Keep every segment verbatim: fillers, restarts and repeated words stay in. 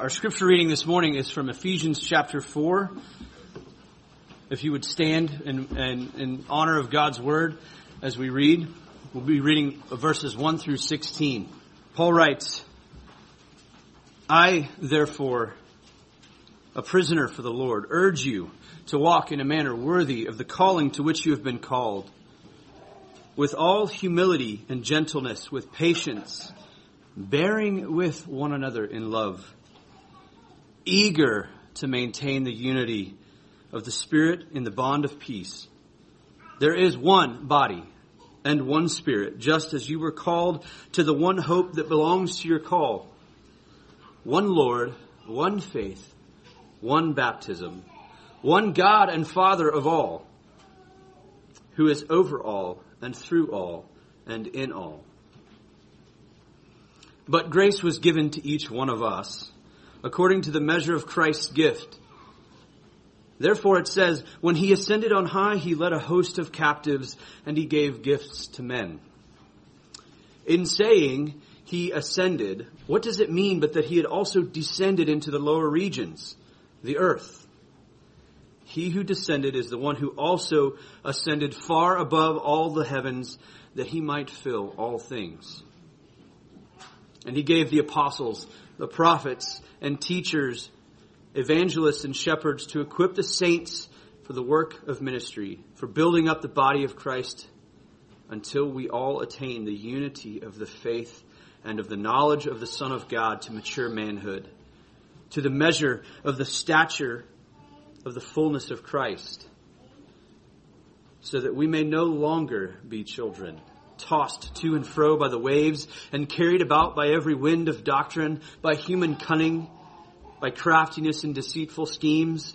Our scripture reading this morning is from Ephesians chapter four. If you would stand in, in, in honor of God's word as we read, we'll be reading verses one through sixteen. Paul writes, I, therefore, a prisoner for the Lord, urge you to walk in a manner worthy of the calling to which you have been called, with all humility and gentleness, with patience, bearing with one another in love, eager to maintain the unity of the Spirit in the bond of peace. There is one body and one Spirit, just as you were called to the one hope that belongs to your call. One Lord, one faith, one baptism, one God and Father of all, who is over all and through all and in all. But grace was given to each one of us, according to the measure of Christ's gift. Therefore it says, when he ascended on high, he led a host of captives, and he gave gifts to men. In saying he ascended, what does it mean but that he had also descended into the lower regions, the earth? He who descended is the one who also ascended far above all the heavens, that he might fill all things. And he gave the apostles, the prophets, and teachers, evangelists and shepherds to equip the saints for the work of ministry, for building up the body of Christ until we all attain the unity of the faith and of the knowledge of the Son of God to mature manhood, to the measure of the stature of the fullness of Christ, so that we may no longer be children, tossed to and fro by the waves and carried about by every wind of doctrine, by human cunning, by craftiness and deceitful schemes.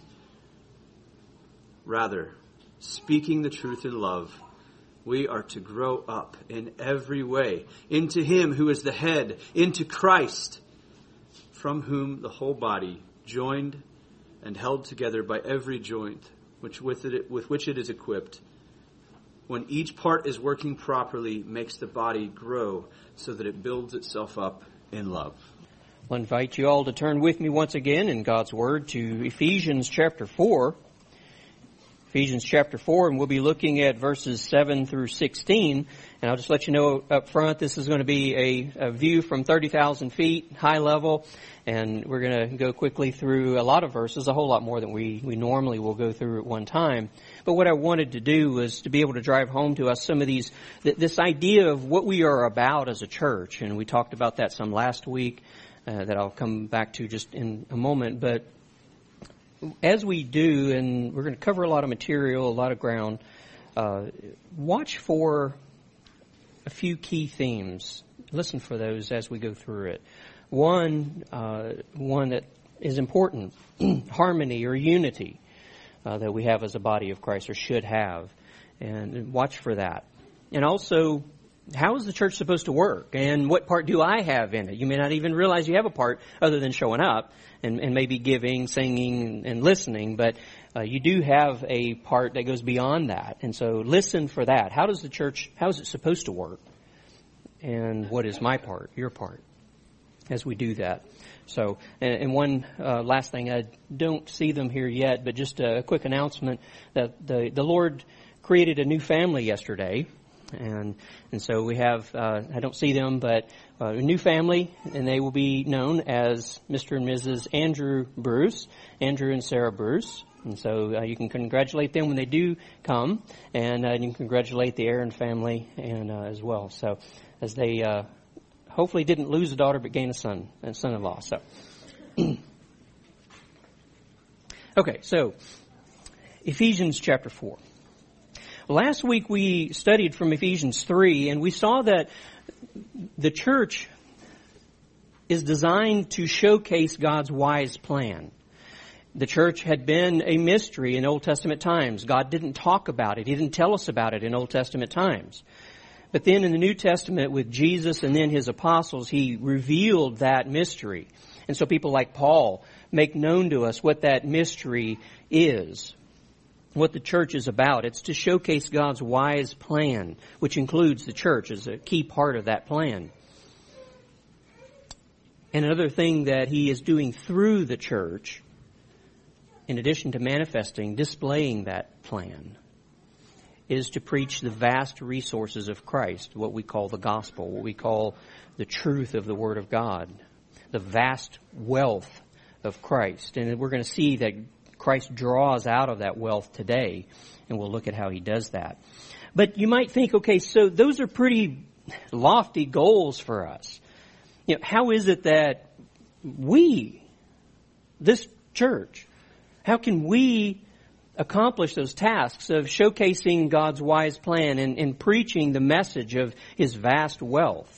Rather, speaking the truth in love, we are to grow up in every way into him who is the head, into Christ, from whom the whole body, joined and held together by every joint which with it, with which it is equipped, when each part is working properly, makes the body grow so that it builds itself up in love. I'll invite you all to turn with me once again in God's Word to Ephesians chapter four. Ephesians chapter four, and we'll be looking at verses seven through sixteen. And I'll just let you know up front, this is going to be a, a view from thirty thousand feet, high level. And we're going to go quickly through a lot of verses, a whole lot more than we, we normally will go through at one time. But what I wanted to do was to be able to drive home to us some of these, th- this idea of what we are about as a church. And we talked about that some last week, uh, that I'll come back to just in a moment. But as we do, and we're going to cover a lot of material, a lot of ground, uh, watch for a few key themes. Listen for those as we go through it. One, uh, one that is important, harmony or unity uh, that we have as a body of Christ, or should have, and watch for that. And also, how is the church supposed to work, and what part do I have in it? You may not even realize you have a part other than showing up and, and maybe giving, singing, and listening, but uh, you do have a part that goes beyond that. And so listen for that. How does the church, how is it supposed to work? And what is my part, your part, as we do that? So, and, and one uh, last thing, I don't see them here yet, but just a quick announcement that the, the Lord created a new family yesterday. And and so we have, uh, I don't see them, but uh, a new family, and they will be known as Mister and Missus Andrew Bruce, Andrew and Sarah Bruce. And so uh, you can congratulate them when they do come, and uh, you can congratulate the Aaron family and uh, as well. So as they uh, hopefully didn't lose a daughter but gain a son, a son-in-law. So okay, so Ephesians chapter four. Last week we studied from Ephesians three, and we saw that the church is designed to showcase God's wise plan. The church had been a mystery in Old Testament times. God didn't talk about it. He didn't tell us about it in Old Testament times. But then in the New Testament with Jesus and then his apostles, he revealed that mystery. And so people like Paul make known to us what that mystery is, what the church is about. It's to showcase God's wise plan, which includes the church as a key part of that plan. And another thing that he is doing through the church, in addition to manifesting, displaying that plan, is to preach the vast resources of Christ, what we call the gospel, what we call the truth of the Word of God, the vast wealth of Christ. And we're going to see that Christ draws out of that wealth today, and we'll look at how he does that. But you might think, okay, so those are pretty lofty goals for us. You know, how is it that we, this church, how can we accomplish those tasks of showcasing God's wise plan and, and preaching the message of his vast wealth?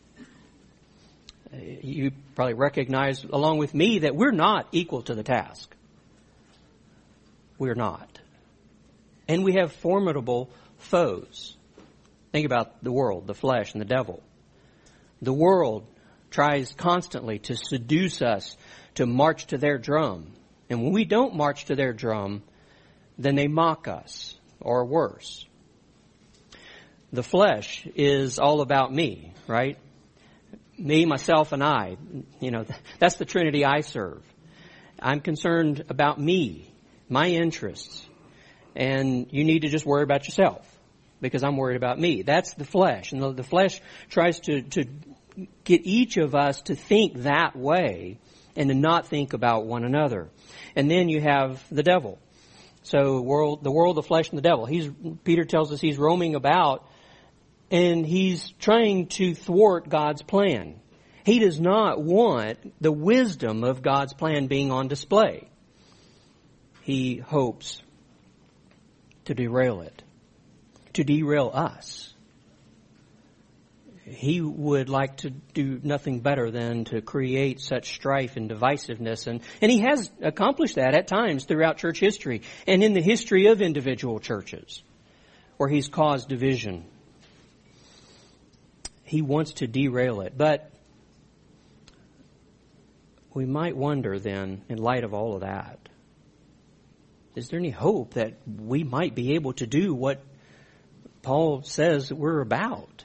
You probably recognize, along with me, that we're not equal to the task. We're not. And we have formidable foes. Think about the world, the flesh, and the devil. The world tries constantly to seduce us to march to their drum. And when we don't march to their drum, then they mock us, or worse. The flesh is all about me, right? Me, myself, and I. You know, that's the Trinity I serve. I'm concerned about me, my interests. And you need to just worry about yourself, because I'm worried about me. That's the flesh. And the, the flesh tries to, to get each of us to think that way and to not think about one another. And then you have the devil. So world, the world, the flesh, and the devil. He's, Peter tells us he's roaming about, and he's trying to thwart God's plan. He does not want the wisdom of God's plan being on display. He hopes to derail it, to derail us. He would like to do nothing better than to create such strife and divisiveness. And, and he has accomplished that at times throughout church history and in the history of individual churches where he's caused division. He wants to derail it. But we might wonder then, in light of all of that, is there any hope that we might be able to do what Paul says we're about?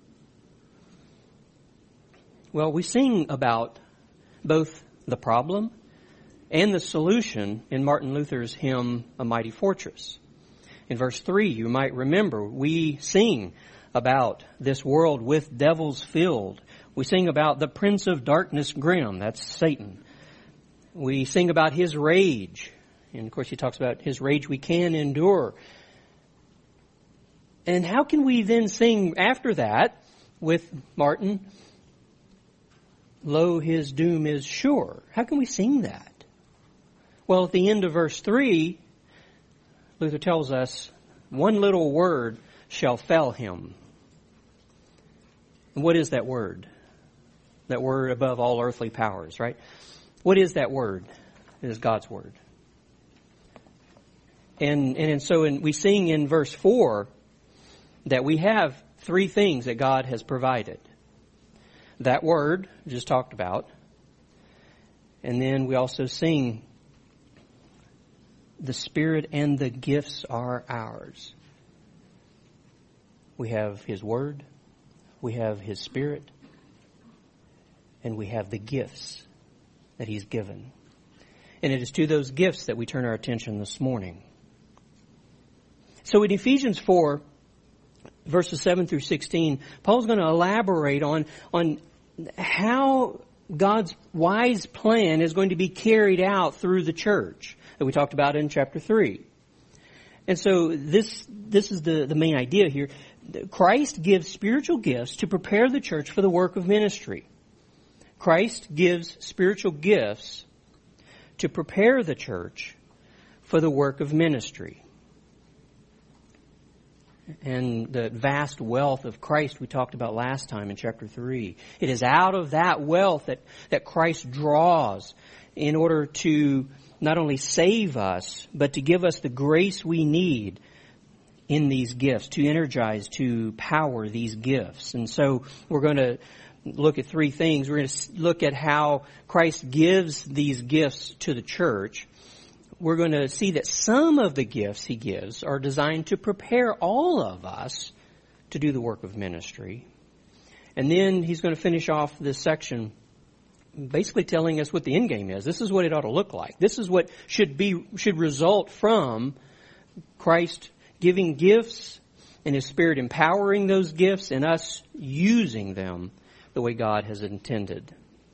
Well, we sing about both the problem and the solution in Martin Luther's hymn, A Mighty Fortress. In verse three, you might remember, we sing about this world with devils filled. We sing about the prince of darkness grim, that's Satan. We sing about his rage. And of course he talks about his rage we can endure. And how can we then sing after that with Martin, lo, his doom is sure? How can we sing that? Well, at the end of verse three, Luther tells us, one little word shall fell him. And what is that word? That word above all earthly powers, right? What is that word? It is God's word. And, and, and so in, we sing in verse four that we have three things that God has provided. That word, just talked about. And then we also sing, the Spirit and the gifts are ours. We have His Word, we have His Spirit, and we have the gifts that He's given. And it is to those gifts that we turn our attention this morning. So in Ephesians four, verses seven through sixteen, Paul's going to elaborate on, on how God's wise plan is going to be carried out through the church that we talked about in chapter three. And so this this is the, the main idea here. Christ gives spiritual gifts to prepare the church for the work of ministry. Christ gives spiritual gifts to prepare the church for the work of ministry. And the vast wealth of Christ we talked about last time in chapter three. It is out of that wealth that, that Christ draws in order to not only save us, but to give us the grace we need in these gifts, to energize, to power these gifts. And so we're going to look at three things. We're going to look at how Christ gives these gifts to the church. We're going to see that some of the gifts He gives are designed to prepare all of us to do the work of ministry. And then He's going to finish off this section basically telling us what the end game is. This is what it ought to look like. This is what should be should result from Christ giving gifts and His Spirit empowering those gifts and us using them the way God has intended.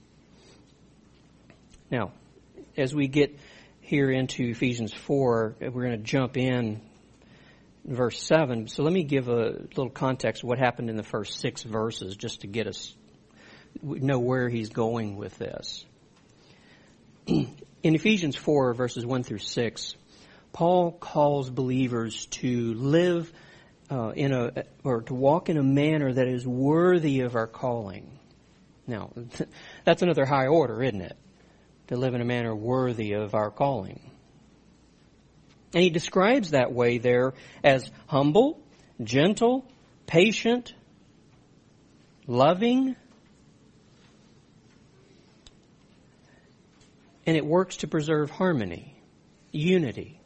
Now, as we get here into Ephesians four, we're going to jump in verse seven. So let me give a little context of what happened in the first six verses just to get us know where he's going with this. In Ephesians four, verses one through six, Paul calls believers to live uh, in a, or to walk in a manner that is worthy of our calling. Now, that's another high order, isn't it? To live in a manner worthy of our calling. And he describes that way there as humble, gentle, patient, loving, and it works to preserve harmony, unity.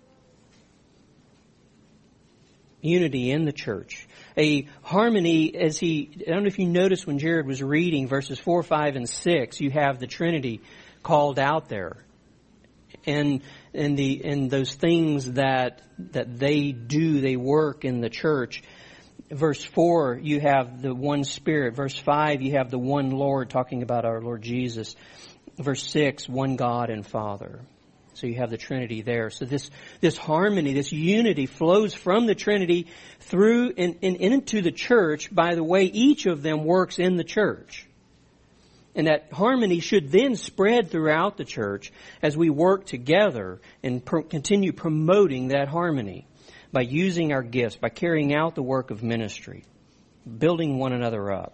Unity in the church. A harmony, as he, I don't know if you noticed when Jared was reading verses four, five, and six, you have the Trinity called out there. And and the and those things that that they do, they work in the church. Verse four, you have the one Spirit. Verse five, you have the one Lord, talking about our Lord Jesus. Verse six, one God and Father. So you have the Trinity there. So this this harmony, this unity flows from the Trinity through and, and into the church by the way each of them works in the church. And that harmony should then spread throughout the church as we work together and pro- continue promoting that harmony by using our gifts, by carrying out the work of ministry, building one another up.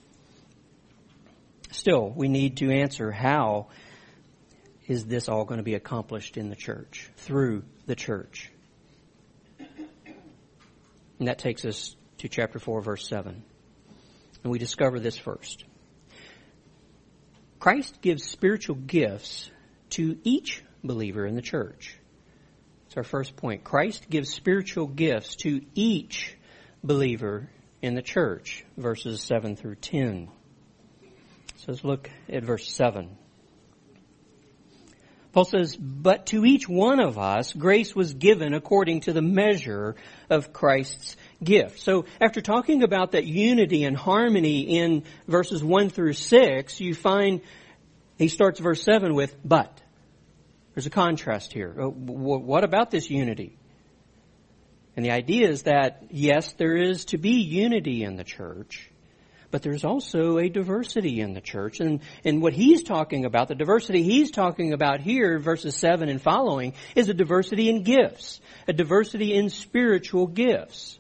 Still, we need to answer, how is this all going to be accomplished in the church, through the church? And that takes us to chapter four, verse seven. And we discover this first. Christ gives spiritual gifts to each believer in the church. That's our first point. Christ gives spiritual gifts to each believer in the church. Verses seven through ten. So let's look at verse seven. Paul says, "But to each one of us grace was given according to the measure of Christ's gift." So after talking about that unity and harmony in verses one through six, you find he starts verse seven with, "But." There's a contrast here. What about this unity? And the idea is that, yes, there is to be unity in the church, but there's also a diversity in the church. And, and what he's talking about, the diversity he's talking about here, verses seven and following, is a diversity in gifts, a diversity in spiritual gifts.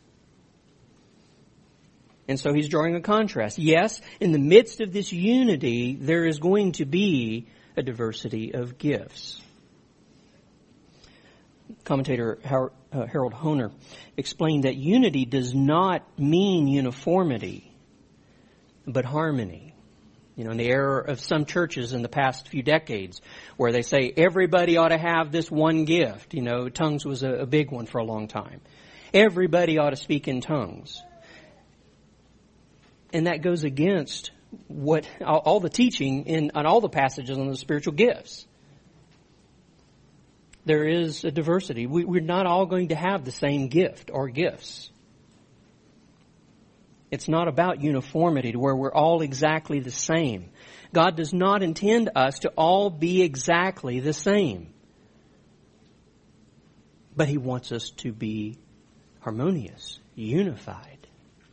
And so he's drawing a contrast. Yes, in the midst of this unity, there is going to be a diversity of gifts. Commentator Harold Hoehner explained that unity does not mean uniformity, but harmony. You know, in the era of some churches in the past few decades, where they say everybody ought to have this one gift. You know, tongues was a, a big one for a long time. Everybody ought to speak in tongues. And that goes against what all, all the teaching in on all the passages on the spiritual gifts. There is a diversity. We, we're not all going to have the same gift or gifts. It's not about uniformity to where we're all exactly the same. God does not intend us to all be exactly the same. But He wants us to be harmonious, unified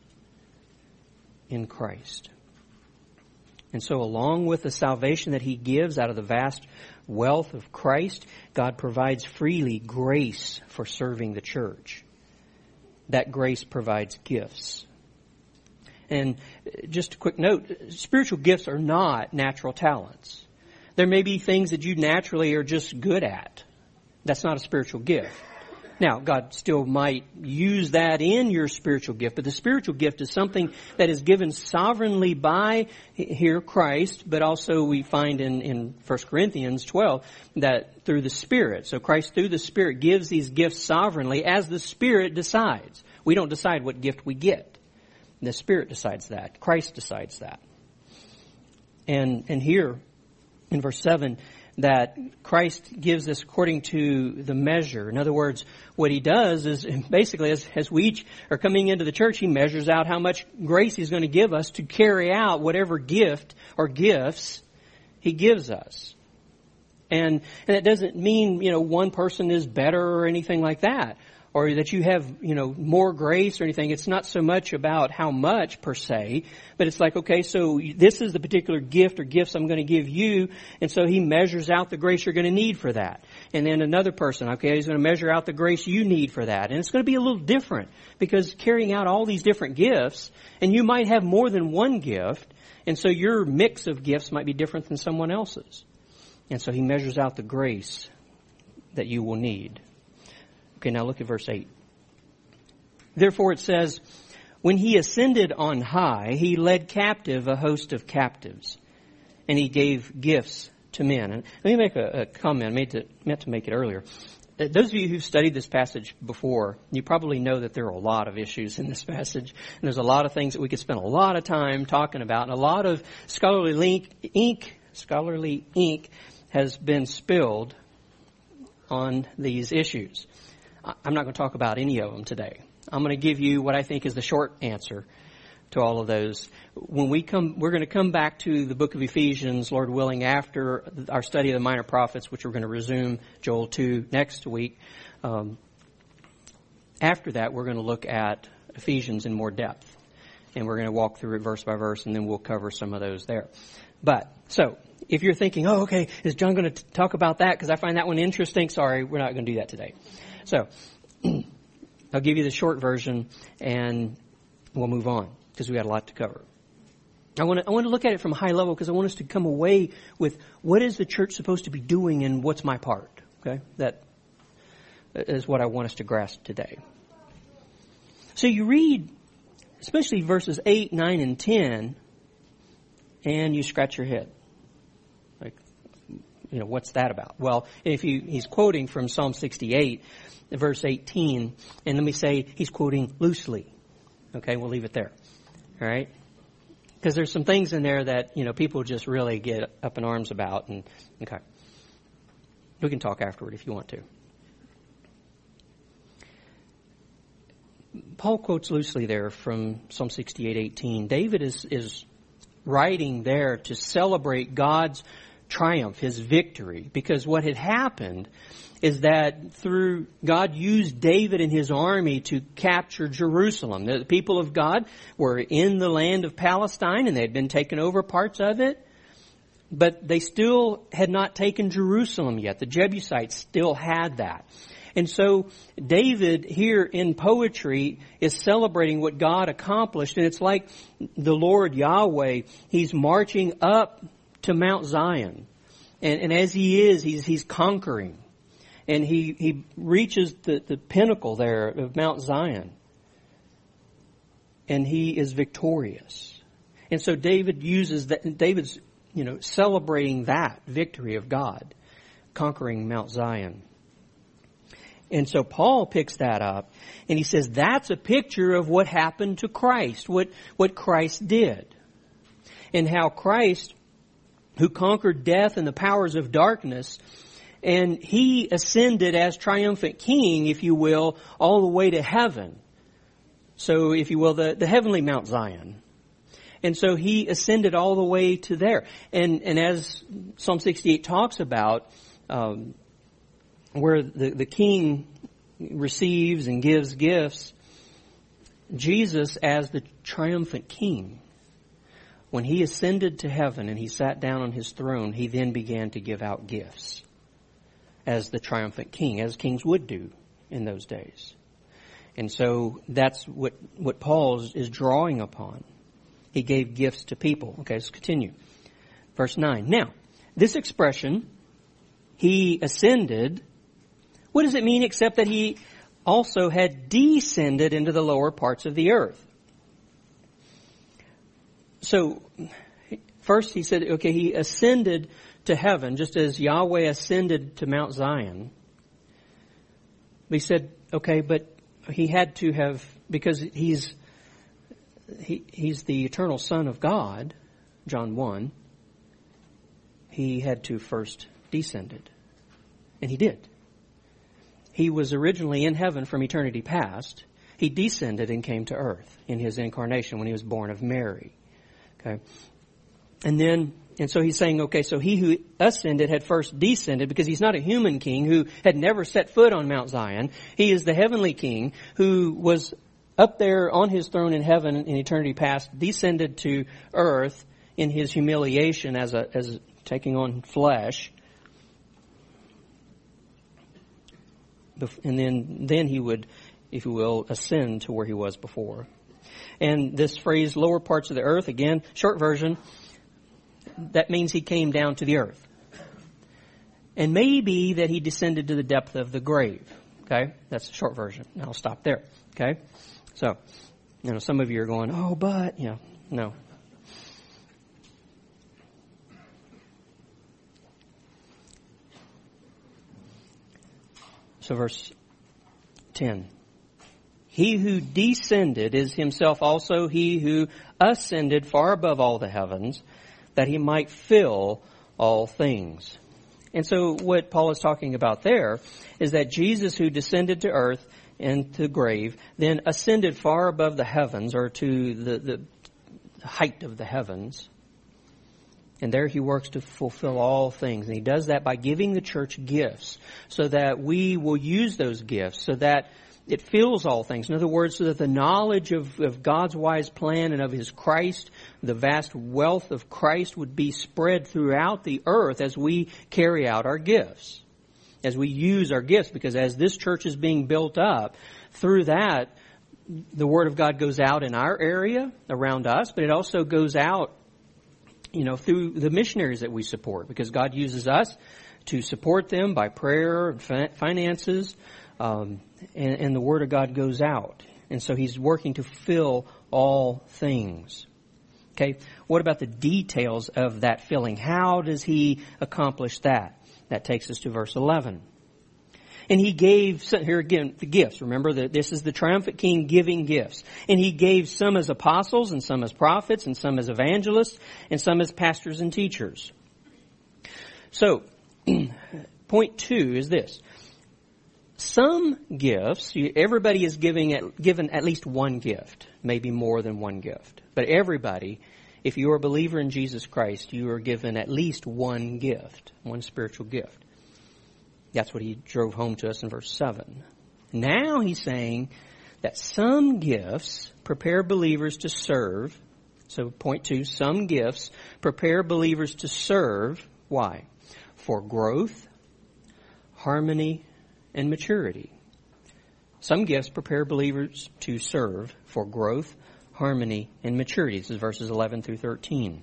in Christ. And so along with the salvation that He gives out of the vast wealth of Christ, God provides freely grace for serving the church. That grace provides gifts. And just a quick note, spiritual gifts are not natural talents. There may be things that you naturally are just good at. That's not a spiritual gift. Now, God still might use that in your spiritual gift, but the spiritual gift is something that is given sovereignly by, here, Christ, but also we find in, in First Corinthians twelve that through the Spirit. So Christ through the Spirit gives these gifts sovereignly as the Spirit decides. We don't decide what gift we get. The Spirit decides that. Christ decides that. And, and here, in verse seven, that Christ gives us according to the measure. In other words, what he does is basically as, as we each are coming into the church, he measures out how much grace he's going to give us to carry out whatever gift or gifts he gives us. And, and it doesn't mean, you know, one person is better or anything like that, or that you have, you know, more grace or anything. It's not so much about how much per se, but it's like, okay, so this is the particular gift or gifts I'm going to give you. And so he measures out the grace you're going to need for that. And then another person, okay, he's going to measure out the grace you need for that. And it's going to be a little different because carrying out all these different gifts, and you might have more than one gift. And so your mix of gifts might be different than someone else's. And so he measures out the grace that you will need. Okay, now look at verse eight. Therefore it says, when he ascended on high, he led captive a host of captives, and he gave gifts to men. And let me make a, a comment. I made to, meant to make it earlier. Those of you who've studied this passage before, you probably know that there are a lot of issues in this passage. And there's a lot of things that we could spend a lot of time talking about. And a lot of scholarly link, ink, scholarly ink has been spilled on these issues. I'm not going to talk about any of them today. I'm going to give you what I think is the short answer to all of those. When we come, we're going to come back to the book of Ephesians, Lord willing, after our study of the minor prophets, which we're going to resume Joel two next week. Um, after that, we're going to look at Ephesians in more depth. And we're going to walk through it verse by verse, and then we'll cover some of those there. But, so, if you're thinking, oh, okay, is John going to talk about that? Because I find that one interesting. Sorry, we're not going to do that today. So, I'll give you the short version, and we'll move on, because we got a lot to cover. I want to, I want to look at it from a high level, because I want us to come away with what is the church supposed to be doing, and what's my part, okay? That is what I want us to grasp today. So you read, especially verses eight, nine, and ten, and you scratch your head. Like, you know, what's that about? Well, if you, he's quoting from Psalm sixty-eight, verse eighteen, and let me say he's quoting loosely. Okay, we'll leave it there. All right? Because there's some things in there that, you know, people just really get up in arms about. And okay. We can talk afterward if you want to. Paul quotes loosely there from Psalm sixty-eight eighteen. David is, is writing there to celebrate God's triumph, his victory, because what had happened is that through God used David and his army to capture Jerusalem. The people of God were in the land of Palestine and they had been taken over parts of it, but they still had not taken Jerusalem yet. The Jebusites still had that. And so David here in poetry is celebrating what God accomplished. And it's like the Lord Yahweh, he's marching up to Mount Zion. And, and as he is, he's, he's conquering. And he, he reaches the, the pinnacle there of Mount Zion. And he is victorious. And so David uses that, David's, you know, celebrating that victory of God, conquering Mount Zion. And so Paul picks that up and he says that's a picture of what happened to Christ, what, what Christ did. And how Christ, who conquered death and the powers of darkness, and he ascended as triumphant king, if you will, all the way to heaven. So, if you will, the, the heavenly Mount Zion. And so he ascended all the way to there. And, and as Psalm sixty-eight talks about, um, where the, the king receives and gives gifts, Jesus as the triumphant king, when he ascended to heaven and he sat down on his throne, he then began to give out gifts as the triumphant king, as kings would do in those days. And so that's what, what Paul is, is drawing upon. He gave gifts to people. Okay, let's continue. Verse nine. Now, this expression, he ascended, what does it mean except that he also had descended into the lower parts of the earth? So, first he said, okay, he ascended to heaven, just as Yahweh ascended to Mount Zion. He said, okay, but he had to have, because he's he, he's the eternal Son of God, John one. he had to first descended. And he did. He was originally in heaven from eternity past. He descended and came to earth in his incarnation when he was born of Mary. Okay. And then, and so he's saying, okay, so he who ascended had first descended, because he's not a human king who had never set foot on Mount Zion. He is the heavenly king who was up there on his throne in heaven in eternity past, descended to earth in his humiliation as a, as taking on flesh. And then, then he would, if you will, ascend to where he was before. And this phrase, lower parts of the earth, again, short version, that means he came down to the earth. And maybe that he descended to the depth of the grave. Okay? That's the short version. And I'll stop there. Okay? So, you know, some of you are going, oh, but, you know, no. So verse ten. He who descended is himself also he who ascended far above all the heavens, that he might fill all things. And so what Paul is talking about there is that Jesus, who descended to earth and to the grave, then ascended far above the heavens, or to the, the height of the heavens. And there he works to fulfill all things. And he does that by giving the church gifts, so that we will use those gifts, so that it fills all things. In other words, so that the knowledge of, of God's wise plan and of His Christ, the vast wealth of Christ, would be spread throughout the earth as we carry out our gifts, as we use our gifts. Because as this church is being built up, through that, the Word of God goes out in our area, around us, but it also goes out, you know, through the missionaries that we support, because God uses us to support them by prayer and finances, um, and, and the Word of God goes out. And so He's working to fill all things. Okay, what about the details of that filling? How does He accomplish that? That takes us to verse eleven. And He gave, here again, the gifts. Remember that this is the triumphant King giving gifts. And He gave some as apostles, and some as prophets, and some as evangelists, and some as pastors and teachers. So, point two is this. Some gifts, everybody is giving at, given at least one gift, maybe more than one gift. But everybody, if you are a believer in Jesus Christ, you are given at least one gift, one spiritual gift. That's what he drove home to us in verse seven. Now he's saying that some gifts prepare believers to serve. So point two, some gifts prepare believers to serve. Why? For growth, harmony, and maturity. Some gifts prepare believers to serve for growth, harmony, and maturity. This is verses eleven through thirteen.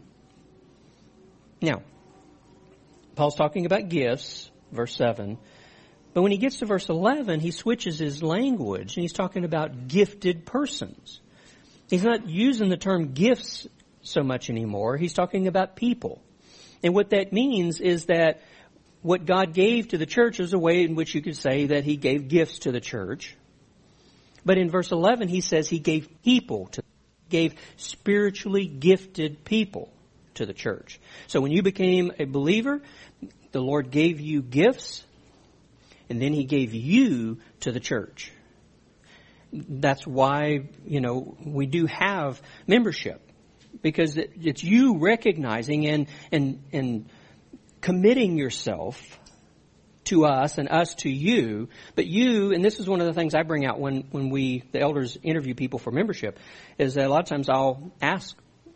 Now, Paul's talking about gifts, verse seven. But when he gets to verse eleven, he switches his language, and he's talking about gifted persons. He's not using the term gifts so much anymore. He's talking about people. And what that means is that what God gave to the church is a way in which you could say that He gave gifts to the church. But in verse eleven, he says He gave people, to, gave spiritually gifted people to the church. So when you became a believer, the Lord gave you gifts, and then He gave you to the church. That's why, you know, we do have membership, because it, it's you recognizing and and and committing yourself to us and us to you. But you, and this is one of the things I bring out when, when we, the elders, interview people for membership, is that a lot of times I'll ask,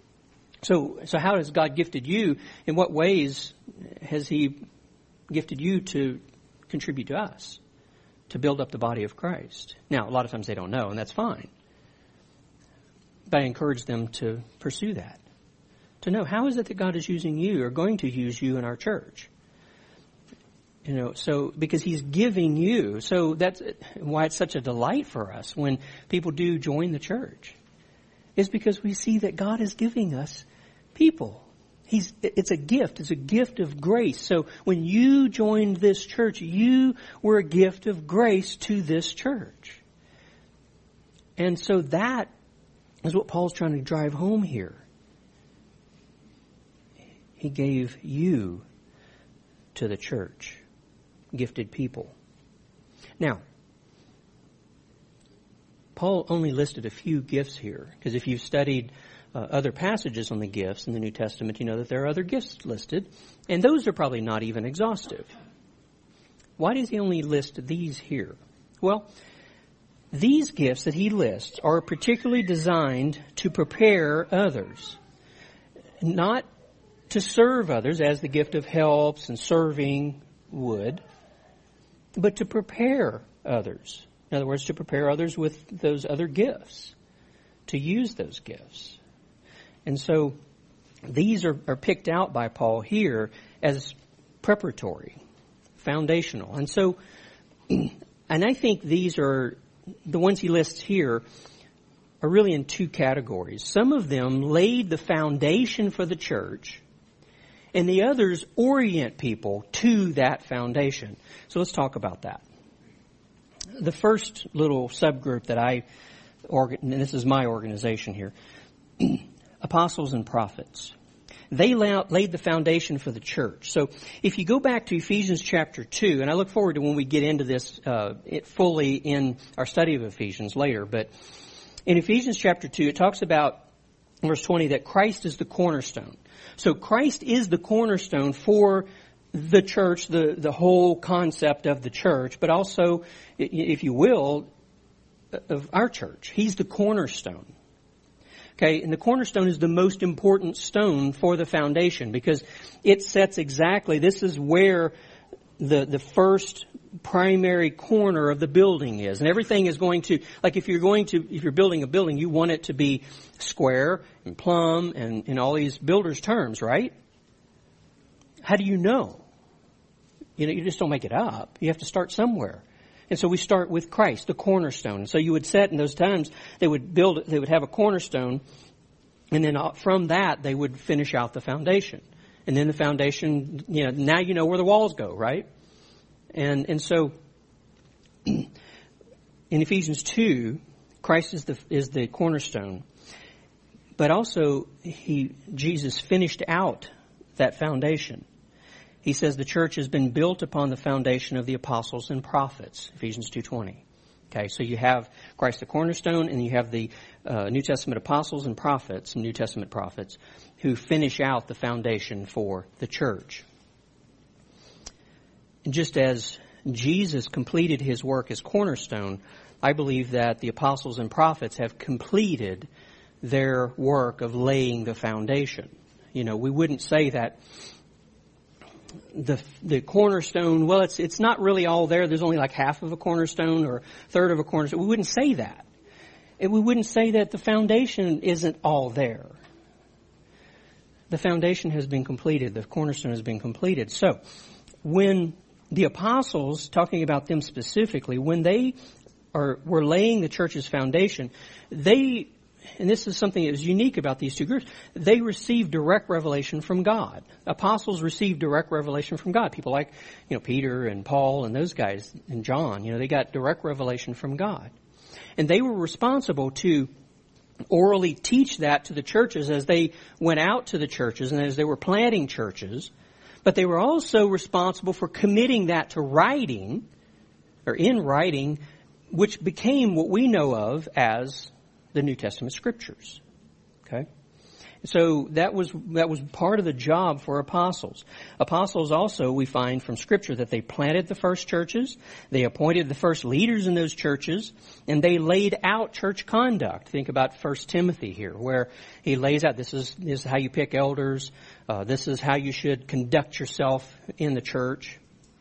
so so how has God gifted you? In what ways has He gifted you to contribute to us, to build up the body of Christ? Now, a lot of times they don't know, and that's fine. But I encourage them to pursue that. To know, how is it that God is using you or going to use you in our church? You know, so, because He's giving you. So that's why it's such a delight for us when people do join the church. Is because we see that God is giving us people. He's, it's a gift. It's a gift of grace. So when you joined this church, you were a gift of grace to this church. And so that is what Paul's trying to drive home here. He gave you to the church. Gifted people. Now, Paul only listed a few gifts here, because if you've studied uh, other passages on the gifts in the New Testament, you know that there are other gifts listed, and those are probably not even exhaustive. Why does he only list these here? Well, these gifts that he lists are particularly designed to prepare others, not to serve others as the gift of helps and serving would, but to prepare others. In other words, to prepare others with those other gifts, to use those gifts. And so these are, are picked out by Paul here as preparatory, foundational. And so, and I think these are, the ones he lists here are really in two categories. Some of them laid the foundation for the church, and the others orient people to that foundation. So let's talk about that. The first little subgroup that I, and this is my organization here, apostles and prophets. They laid the foundation for the church. So if you go back to Ephesians chapter two, and I look forward to when we get into this uh, it fully in our study of Ephesians later, but in Ephesians chapter two, it talks about, verse twenty, that Christ is the cornerstone. So Christ is the cornerstone for the church, the, the whole concept of the church, but also, if you will, of our church. He's the cornerstone. Okay, and the cornerstone is the most important stone for the foundation because it sets exactly, this is where the, the first primary corner of the building is. And everything is going to, like if you're going to, if you're building a building, you want it to be square and plumb and in all these builders' terms, right? How do you know? You know, you just don't make it up. You have to start somewhere. And so we start with Christ, the cornerstone. So you would set in those times, they would build, they would have a cornerstone, and then from that they would finish out the foundation. And then the foundation, you know, now you know where the walls go, right? And and so in Ephesians two, Christ is the is the cornerstone, but also he Jesus finished out that foundation. He says the church has been built upon the foundation of the apostles and prophets, Ephesians two twenty. Okay, so you have Christ the cornerstone, and you have the uh, New Testament apostles and prophets, New Testament prophets, who finish out the foundation for the church. And just as Jesus completed his work as cornerstone, I believe that the apostles and prophets have completed their work of laying the foundation. You know, we wouldn't say that the the cornerstone, well, it's it's not really all there. There's only like half of a cornerstone or a third of a cornerstone. We wouldn't say that. And we wouldn't say that the foundation isn't all there. The foundation has been completed. The cornerstone has been completed. So when the apostles, talking about them specifically, when they are were laying the church's foundation, they, and this is something that is unique about these two groups, they received direct revelation from God. Apostles received direct revelation from God. People like, you know, Peter and Paul and those guys and John, you know, they got direct revelation from God. And they were responsible to orally teach that to the churches as they went out to the churches and as they were planting churches. But they were also responsible for committing that to writing, or in writing, which became what we know of as the New Testament Scriptures. Okay? So that was that was part of the job for apostles. Apostles also, we find from Scripture, that they planted the first churches, they appointed the first leaders in those churches, and they laid out church conduct. Think about First Timothy here, where he lays out, this is, this is how you pick elders, uh, this is how you should conduct yourself in the church.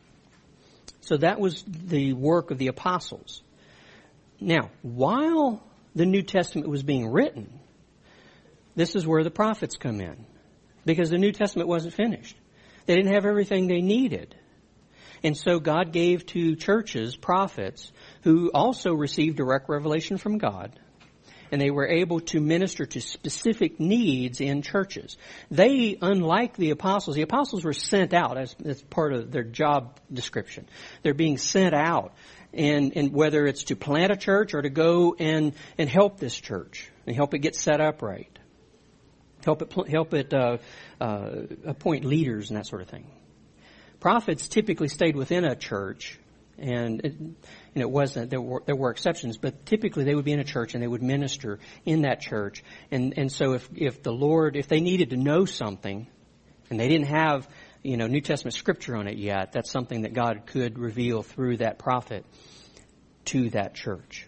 So that was the work of the apostles. Now, while the New Testament was being written, this is where the prophets come in, because the New Testament wasn't finished. They didn't have everything they needed. And so God gave to churches prophets who also received direct revelation from God, and they were able to minister to specific needs in churches. They, unlike the apostles, the apostles were sent out as, as part of their job description. They're being sent out, and, and whether it's to plant a church or to go and, and help this church and help it get set up right. Help it, help it uh, uh, appoint leaders and that sort of thing. prophets typically stayed within a church, and it, you know, it wasn't, there were, there were exceptions, but typically they would be in a church and they would minister in that church. And, and so if, if the Lord, if they needed to know something and they didn't have, you know, New Testament scripture on it yet, that's something that God could reveal through that prophet to that church.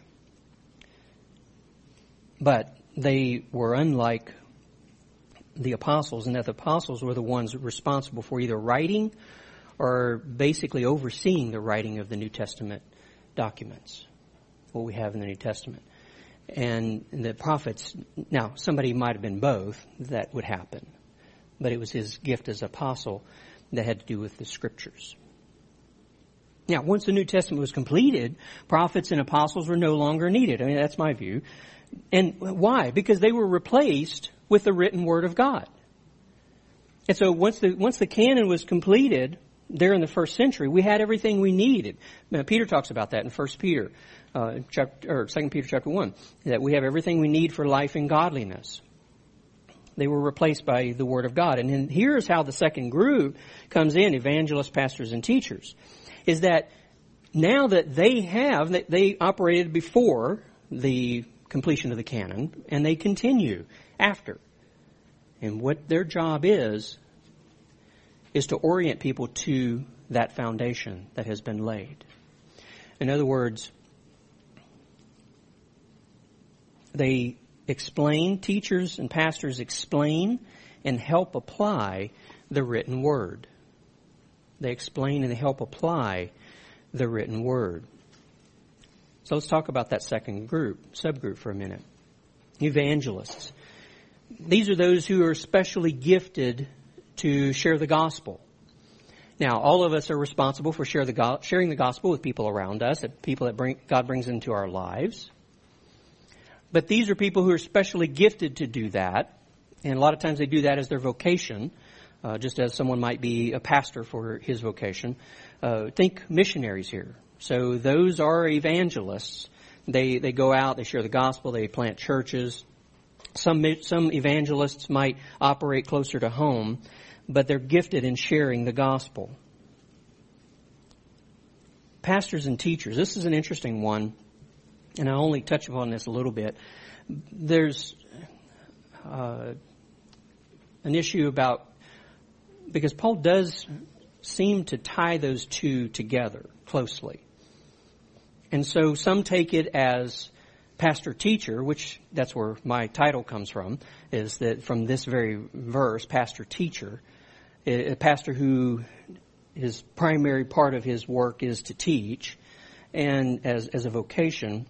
But they were unlike the apostles in that the apostles were the ones responsible for either writing or basically overseeing the writing of the New Testament documents, what we have in the New Testament. And the prophets, now somebody might have been both, that would happen. But it was his gift as apostle that had to do with the scriptures. Now, once the New Testament was completed, prophets and apostles were no longer needed. I mean, that's my view. And why? Because they were replaced with the written word of God. And so once the once the canon was completed, there in the first century, we had everything we needed. Now, Peter talks about that in First Peter, uh, chapter, or Second Peter chapter one, that we have everything we need for life and godliness. They were replaced by the Word of God. And then here's how the second group comes in, evangelists, pastors, and teachers, is that now that they have, that they operated before the completion of the canon, and they continue after. And what their job is, is to orient people to that foundation that has been laid. In other words, they explain, teachers and pastors explain and help apply the written word. They explain and they help apply the written word. So let's talk about that second group, subgroup for a minute. Evangelists. These are those who are specially gifted to share the gospel. Now, all of us are responsible for share the go- sharing the gospel with people around us, people that bring, God brings into our lives. But these are people who are specially gifted to do that. And a lot of times they do that as their vocation, uh, just as someone might be a pastor for his vocation. Uh, think missionaries here. So those are evangelists. They they go out, they share the gospel, they plant churches. Some some evangelists might operate closer to home, but they're gifted in sharing the gospel. Pastors and teachers. This is an interesting one, and I'll only touch upon this a little bit. There's uh, an issue about, because Paul does seem to tie those two together closely. And so some take it as pastor-teacher, which that's where my title comes from, is that from this very verse, pastor-teacher, a pastor who his primary part of his work is to teach, and as as a vocation.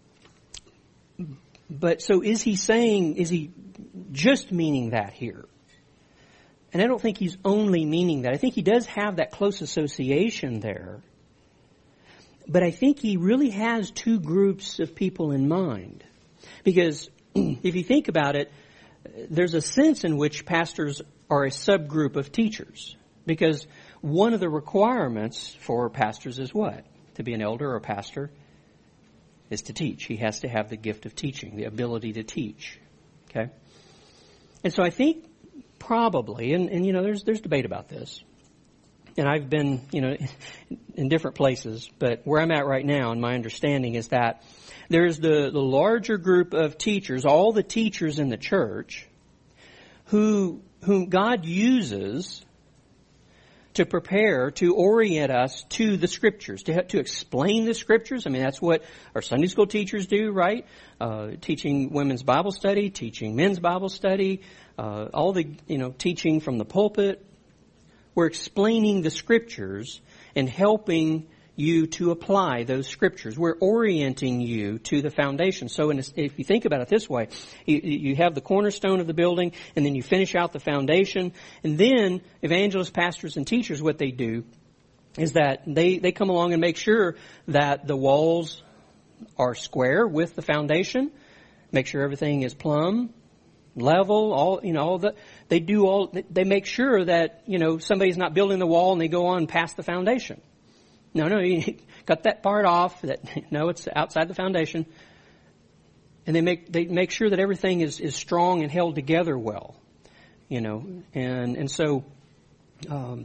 But so is he saying, is he just meaning that here? And I don't think he's only meaning that. I think he does have that close association there. But I think he really has two groups of people in mind. Because if you think about it, there's a sense in which pastors are a subgroup of teachers. Because one of the requirements for pastors is what? To be an elder or a pastor is to teach. He has to have the gift of teaching, the ability to teach. Okay? And so I think probably, and, and you know, there's there's debate about this. And I've been, you know, in different places, but where I'm at right now, and my understanding is that there's the, the larger group of teachers, all the teachers in the church, who whom God uses to prepare, to orient us to the Scriptures, to to explain the Scriptures. I mean, that's what our Sunday school teachers do, right? Uh, teaching women's Bible study, teaching men's Bible study, uh, all the, you know, teaching from the pulpit. We're explaining the Scriptures and helping you to apply those Scriptures. We're orienting you to the foundation. So in a, if you think about it this way, you, you have the cornerstone of the building, and then you finish out the foundation. And then evangelists, pastors, and teachers, what they do is that they, they come along and make sure that the walls are square with the foundation, make sure everything is plumb, level, all, you know, all the, they do all, they make sure that, you know, somebody's not building the wall and they go on past the foundation. No, no, you cut that part off, that, no, it's outside the foundation. And they make, they make sure that everything is, is strong and held together well, you know, and, and so, um,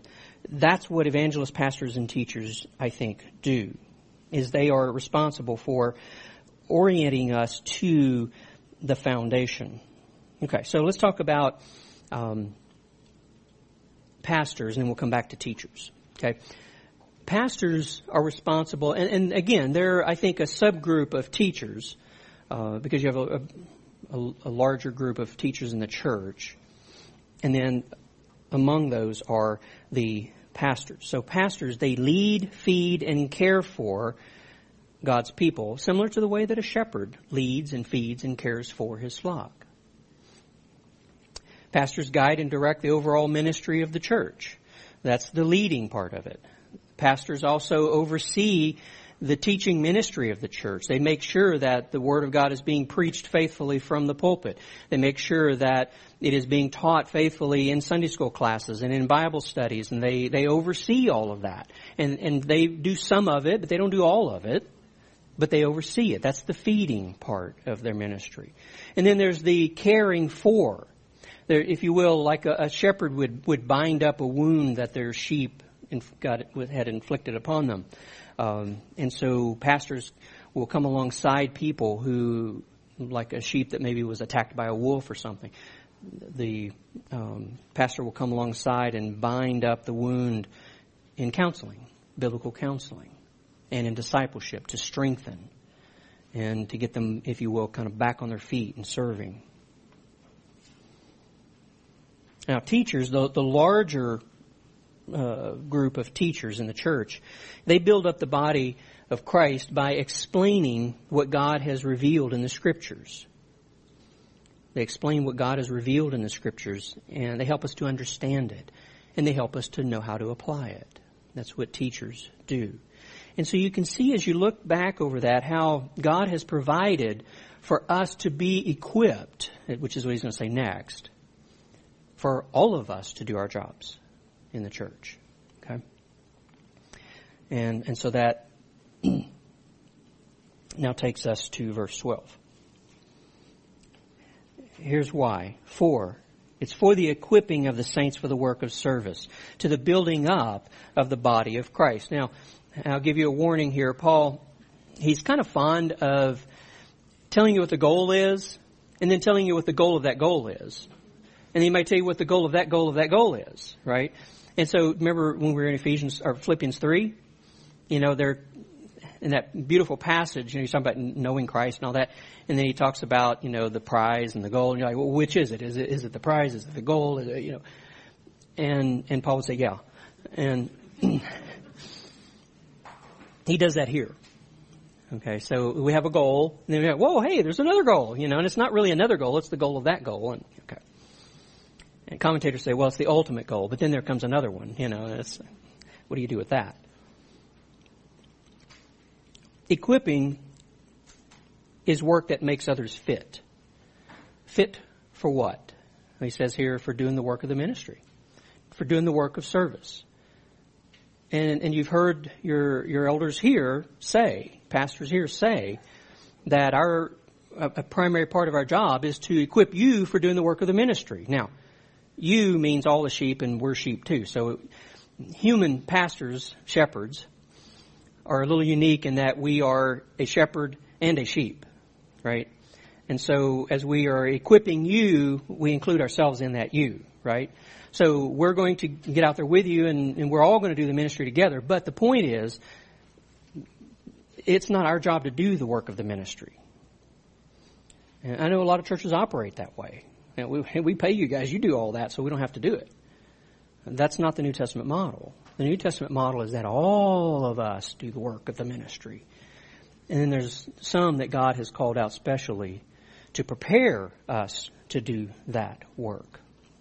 that's what evangelists, pastors, and teachers, I think, do, is they are responsible for orienting us to the foundation. Okay, so let's talk about um, pastors, and then we'll come back to teachers. Okay, pastors are responsible, and, and again, they're, I think, a subgroup of teachers, uh, because you have a, a, a larger group of teachers in the church, and then among those are the pastors. So pastors, they lead, feed, and care for God's people, similar to the way that a shepherd leads and feeds and cares for his flock. Pastors guide and direct the overall ministry of the church. That's the leading part of it. Pastors also oversee the teaching ministry of the church. They make sure that the Word of God is being preached faithfully from the pulpit. They make sure that it is being taught faithfully in Sunday school classes and in Bible studies, and they, they oversee all of that. And, and they do some of it, but they don't do all of it. But they oversee it. That's the feeding part of their ministry. And then there's the caring for. There, if you will, like a, a shepherd would, would bind up a wound that their sheep inf- got, had inflicted upon them. Um, and so pastors will come alongside people who, like a sheep that maybe was attacked by a wolf or something. The um, pastor will come alongside and bind up the wound in counseling, biblical counseling, and in discipleship to strengthen and to get them, if you will, kind of back on their feet and serving. Now, teachers, the, the larger uh, group of teachers in the church, they build up the body of Christ by explaining what God has revealed in the Scriptures. They explain what God has revealed in the Scriptures, and they help us to understand it, and they help us to know how to apply it. That's what teachers do. And so you can see as you look back over that how God has provided for us to be equipped, which is what he's going to say next, for all of us to do our jobs in the church. Okay? And and so that now takes us to verse twelve. Here's why. For, it's for the equipping of the saints for the work of service, to the building up of the body of Christ. Now, I'll give you a warning here. Paul, he's kind of fond of telling you what the goal is, and then telling you what the goal of that goal is. And he might tell you what the goal of that goal of that goal is, right? And so, remember when we were in Ephesians or Philippians three? You know, they're in that beautiful passage, you know, he's talking about knowing Christ and all that. And then he talks about, you know, the prize and the goal. And you're like, well, which is it? Is it, is it the prize? Is it the goal? Is it, you know? And, and Paul would say, yeah. And he does that here. Okay, so we have a goal, and then we have, whoa, hey, there's another goal, you know, and it's not really another goal, it's the goal of that goal. And okay. And commentators say, well, it's the ultimate goal, but then there comes another one, you know, and it's, what do you do with that? Equipping is work that makes others fit. Fit for what? He says here, for doing the work of the ministry, for doing the work of service. And, and you've heard your, your elders here say, pastors here say, that our a, a primary part of our job is to equip you for doing the work of the ministry. Now, you means all the sheep, and we're sheep too. So human pastors, shepherds, are a little unique in that we are a shepherd and a sheep, right? And so as we are equipping you, we include ourselves in that you, right? So we're going to get out there with you, and, and we're all going to do the ministry together. But the point is, it's not our job to do the work of the ministry. And I know a lot of churches operate that way. And we, we pay you guys, you do all that, so we don't have to do it. And that's not the New Testament model. The New Testament model is that all of us do the work of the ministry. And then there's some that God has called out specially to prepare us to do that work.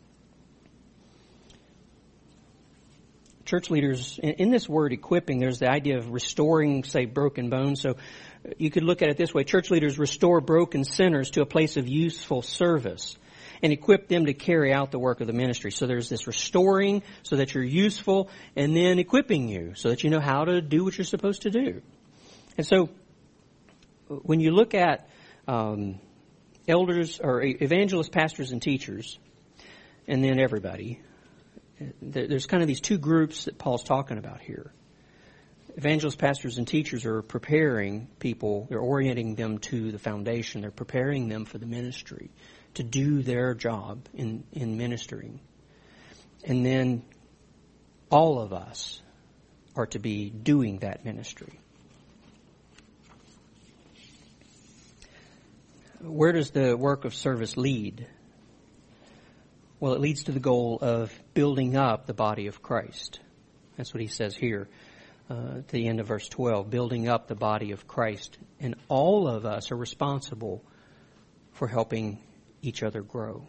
Church leaders, in this word equipping, there's the idea of restoring, say, broken bones. So you could look at it this way. Church leaders restore broken sinners to a place of useful service and equip them to carry out the work of the ministry. So there's this restoring so that you're useful, and then equipping you so that you know how to do what you're supposed to do. And so when you look at um, elders or evangelists, pastors, and teachers, and then everybody, there's kind of these two groups that Paul's talking about here. Evangelists, pastors, and teachers are preparing people. They're orienting them to the foundation. They're preparing them for the ministry, to do their job in, in ministering. And then all of us are to be doing that ministry. Where does the work of service lead? Well, it leads to the goal of building up the body of Christ. That's what he says here uh, at the end of verse twelve, building up the body of Christ. And all of us are responsible for helping each other grow.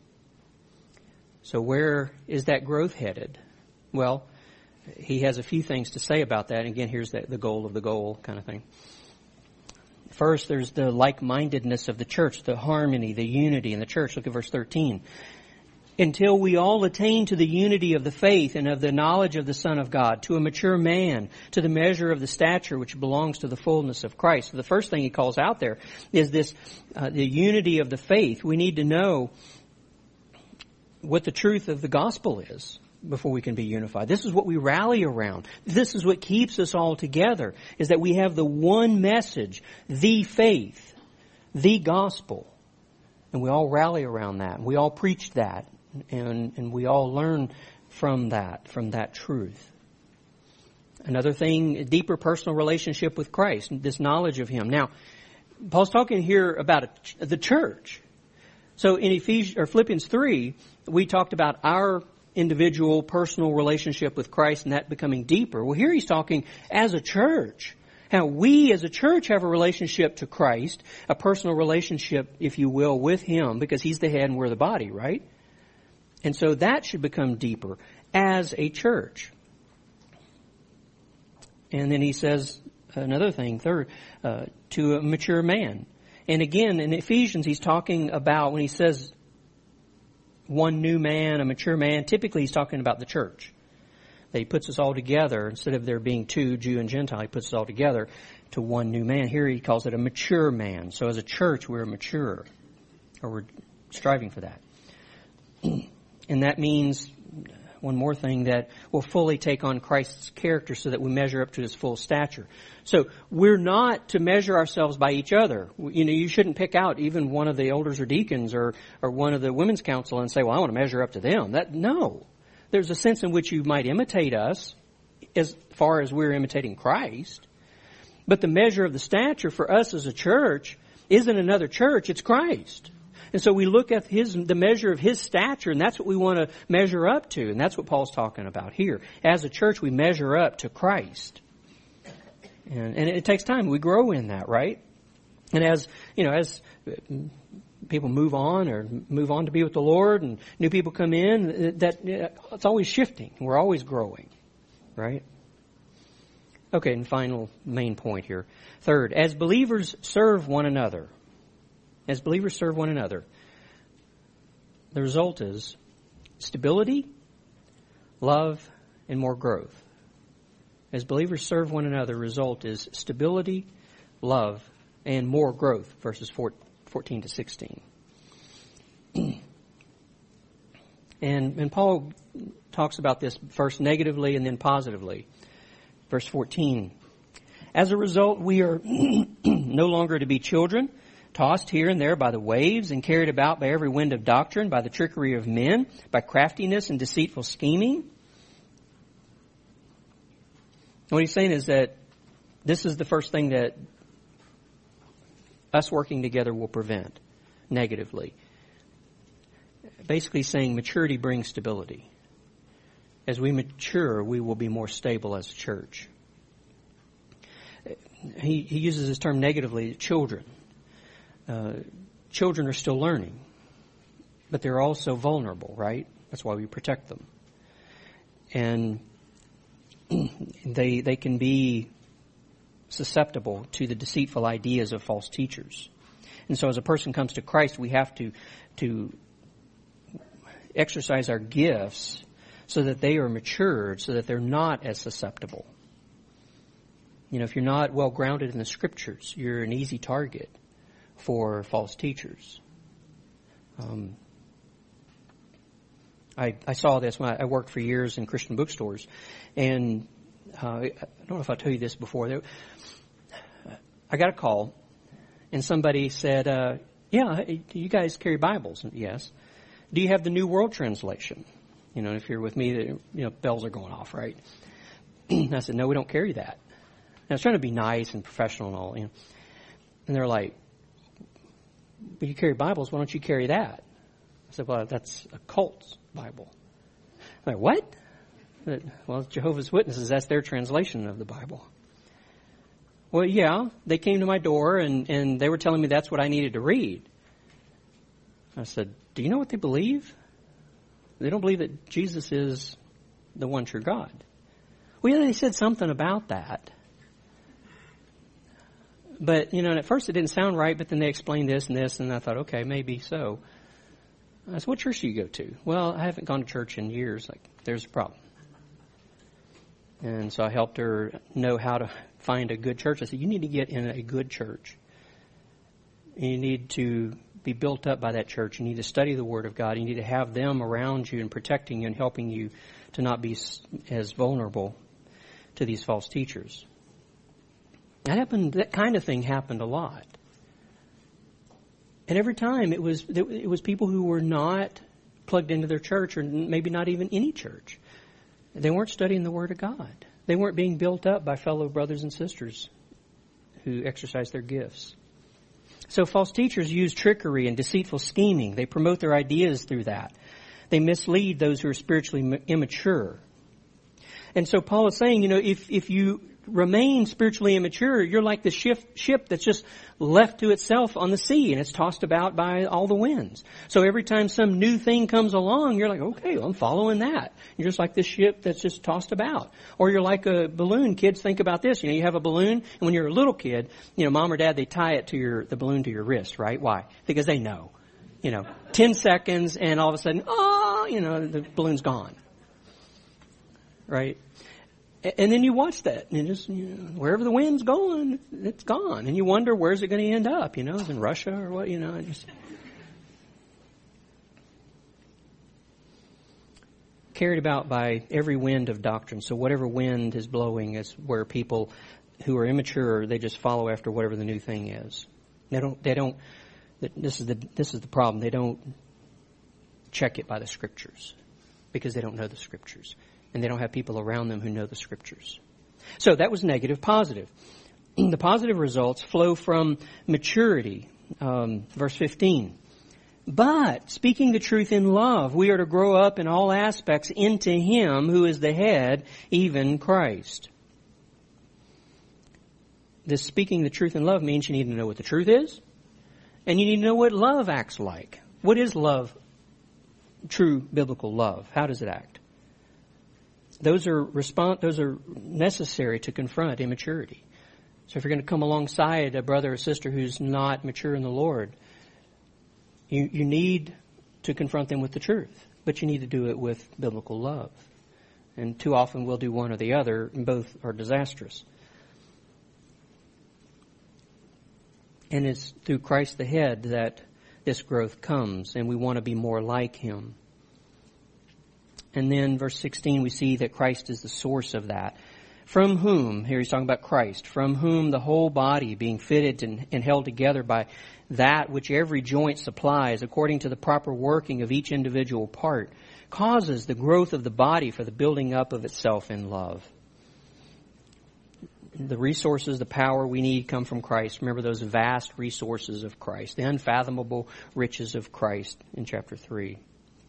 So where is that growth headed? Well, he has a few things to say about that. And again, here's the, the goal of the goal kind of thing. First, there's the like-mindedness of the church, the harmony, the unity in the church. Look at verse thirteen. Until we all attain to the unity of the faith and of the knowledge of the Son of God, to a mature man, to the measure of the stature which belongs to the fullness of Christ. So the first thing he calls out there is this, uh, the unity of the faith. We need to know what the truth of the gospel is before we can be unified. This is what we rally around. This is what keeps us all together, is that we have the one message, the faith, the gospel. And we all rally around that. We all preach that. And, and we all learn from that, from that truth. Another thing, a deeper personal relationship with Christ, this knowledge of Him. Now, Paul's talking here about a, the church. So in Ephesians or Philippians three, we talked about our individual personal relationship with Christ and that becoming deeper. Well, here he's talking as a church. How we as a church have a relationship to Christ, a personal relationship, if you will, with Him, because He's the head and we're the body, right? And so that should become deeper as a church. And then he says another thing, third, uh, to a mature man. And again, in Ephesians, he's talking about, when he says one new man, a mature man, typically he's talking about the church. That he puts us all together, instead of there being two, Jew and Gentile, he puts us all together to one new man. Here he calls it a mature man. So as a church, we're mature, or we're striving for that. And that means, one more thing, that we'll fully take on Christ's character so that we measure up to His full stature. So we're not to measure ourselves by each other. You know, you shouldn't pick out even one of the elders or deacons or, or one of the women's council and say, well, I want to measure up to them. That, no. There's a sense in which you might imitate us as far as we're imitating Christ. But the measure of the stature for us as a church isn't another church, it's Christ. And so we look at his the measure of His stature, and that's what we want to measure up to. And that's what Paul's talking about here. As a church, we measure up to Christ. And, and it takes time. We grow in that, right? And as, you know, as people move on or move on to be with the Lord and new people come in, that it's always shifting. We're always growing, right? Okay, and final main point here. Third, as believers serve one another. As believers serve one another, the result is stability, love, and more growth. As believers serve one another, the result is stability, love, and more growth, verses fourteen to sixteen. And, and Paul talks about this first negatively and then positively. Verse fourteen, as a result, we are no longer to be children, tossed here and there by the waves and carried about by every wind of doctrine, by the trickery of men, by craftiness and deceitful scheming. What he's saying is that this is the first thing that us working together will prevent negatively. Basically saying maturity brings stability. As we mature, we will be more stable as a church. He, he uses this term negatively, children. Uh, children are still learning, but they're also vulnerable, right? That's why we protect them. And they they can be susceptible to the deceitful ideas of false teachers. And so as a person comes to Christ, we have to to exercise our gifts so that they are matured, so that they're not as susceptible. You know, if you're not well grounded in the Scriptures, you're an easy target for false teachers. Um, I, I saw this when I, I worked for years in Christian bookstores. And uh, I don't know if I told you this before. There, I got a call, and somebody said, uh, yeah, you guys carry Bibles? And yes. Do you have the New World Translation? You know, if you're with me, the, you know, bells are going off, right? I said, no, we don't carry that. And I was trying to be nice and professional and all, you know. And they're like, but you carry Bibles, why don't you carry that? I said, well, that's a cult's Bible. I'm like, what? Said, well, Jehovah's Witnesses, that's their translation of the Bible. Well, yeah, they came to my door and, and they were telling me that's what I needed to read. I said, do you know what they believe? They don't believe that Jesus is the one true God. Well, yeah, they said something about that. But, you know, and at first it didn't sound right, but then they explained this and this, and I thought, okay, maybe so. I said, what church do you go to? Well, I haven't gone to church in years. Like, there's a problem. And so I helped her know how to find a good church. I said, you need to get in a good church. You need to be built up by that church. You need to study the Word of God. You need to have them around you and protecting you and helping you to not be as vulnerable to these false teachers. That happened. That kind of thing happened a lot. And every time it was it was people who were not plugged into their church, or maybe not even any church. They weren't studying the Word of God. They weren't being built up by fellow brothers and sisters who exercise their gifts. So false teachers use trickery and deceitful scheming. They promote their ideas through that. They mislead those who are spiritually immature. And so Paul is saying, you know, if if you remain spiritually immature, you're like the ship, ship that's just left to itself on the sea, and it's tossed about by all the winds. So every time some new thing comes along, you're like, okay, well, I'm following that. You're just like this ship that's just tossed about. Or you're like a balloon. Kids think about this. You know, you have a balloon, and when you're a little kid, you know, mom or dad, they tie it to your the balloon to your wrist, right? Why? Because they know. You know, ten seconds, and all of a sudden, oh, you know, the balloon's gone. Right? And then you watch that, and just, you know, wherever the wind's going, it's gone. And you wonder, where's it going to end up? You know, is it in Russia or what? You know, just carried about by every wind of doctrine. So whatever wind is blowing is where people who are immature, they just follow after whatever the new thing is. They don't. They don't. This is the this is the problem. They don't check it by the Scriptures because they don't know the Scriptures. And they don't have people around them who know the Scriptures. So that was negative. Positive. The positive results flow from maturity. Um, verse fifteen. But, speaking the truth in love, we are to grow up in all aspects into Him who is the head, even Christ. This speaking the truth in love means you need to know what the truth is, and you need to know what love acts like. What is love? True biblical love. How does it act? Those are respons- Those are necessary to confront immaturity. So if you're going to come alongside a brother or sister who's not mature in the Lord, you, you need to confront them with the truth. But you need to do it with biblical love. And too often we'll do one or the other, and both are disastrous. And it's through Christ the head that this growth comes, and we want to be more like Him. And then verse sixteen, we see that Christ is the source of that. From whom, here he's talking about Christ, from whom the whole body being fitted and, and held together by that which every joint supplies according to the proper working of each individual part, causes the growth of the body for the building up of itself in love. The resources, the power we need come from Christ. Remember those vast resources of Christ, the unfathomable riches of Christ in chapter three.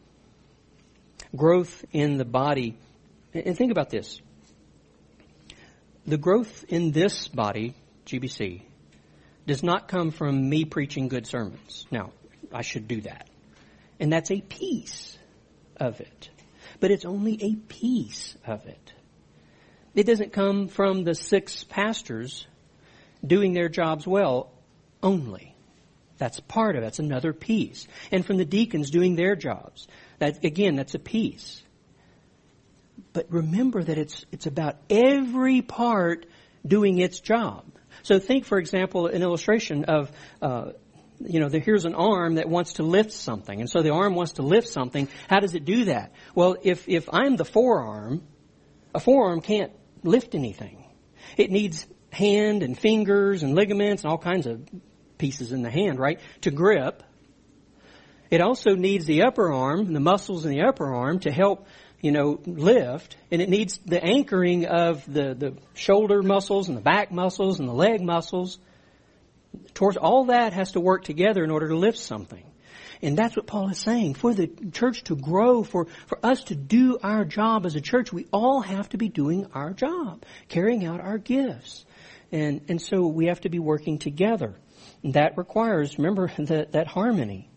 Growth in the body. And think about this. The growth in this body, G B C, does not come from me preaching good sermons. Now, I should do that. And that's a piece of it. But it's only a piece of it. It doesn't come from the six pastors doing their jobs well only. That's part of it. That's another piece. And from the deacons doing their jobs. That, again, that's a piece. But remember that it's it's about every part doing its job. So think, for example, an illustration of uh, you know, here's an arm that wants to lift something. And so the arm wants to lift something. How does it do that? Well, if, if I'm the forearm, a forearm can't lift anything. It needs hand and fingers and ligaments and all kinds of pieces in the hand, right, to grip. It also needs the upper arm, the muscles in the upper arm to help, you know, lift. And it needs the anchoring of the, the shoulder muscles and the back muscles and the leg muscles. Towards all that has to work together in order to lift something. And that's what Paul is saying. For the church to grow, for, for us to do our job as a church, we all have to be doing our job, carrying out our gifts. And, and so we have to be working together. And that requires, remember, that, that harmony.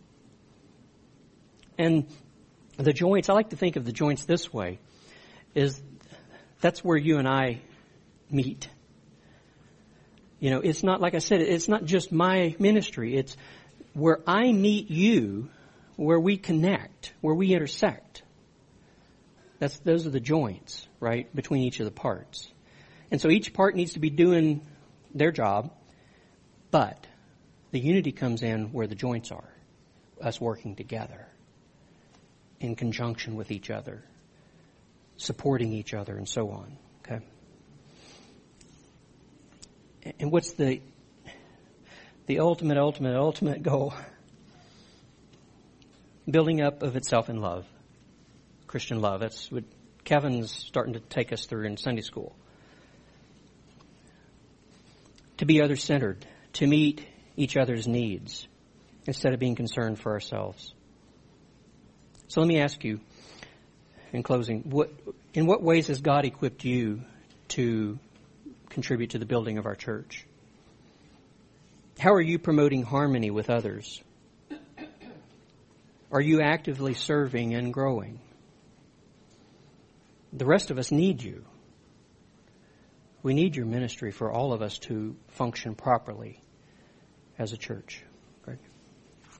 And the joints, I like to think of the joints this way, is that's where you and I meet. You know, it's not, like I said, it's not just my ministry. It's where I meet you, where we connect, where we intersect. That's, those are the joints, right, between each of the parts. And so each part needs to be doing their job, but the unity comes in where the joints are, us working together in conjunction with each other, supporting each other, and so on. Okay. And what's the the ultimate, ultimate, ultimate goal? Building up of itself in love, Christian love. That's what Kevin's starting to take us through in Sunday school. To be other-centered, to meet each other's needs instead of being concerned for ourselves. So let me ask you, in closing, what, in what ways has God equipped you to contribute to the building of our church? How are you promoting harmony with others? Are you actively serving and growing? The rest of us need you. We need your ministry for all of us to function properly as a church. Greg?